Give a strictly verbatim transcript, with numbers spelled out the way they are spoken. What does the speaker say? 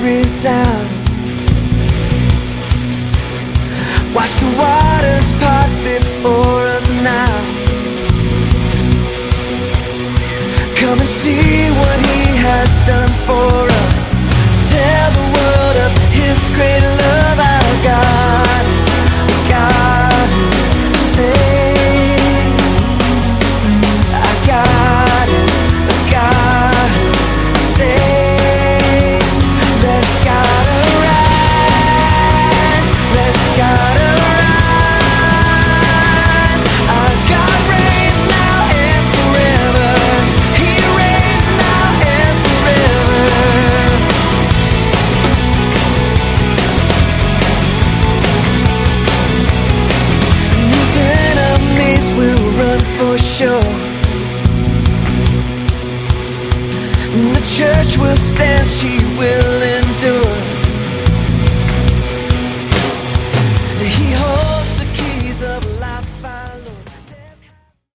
resound. Watch the waters part before us now. Come and see what he has done for us. Tell the world of his great love. Our God is a God who saves. Our God is a God who saves. Let God arise. Let God arise. Our God reigns now and forever. He reigns now and forever. And his enemies will run for sure. And the church will stand, she will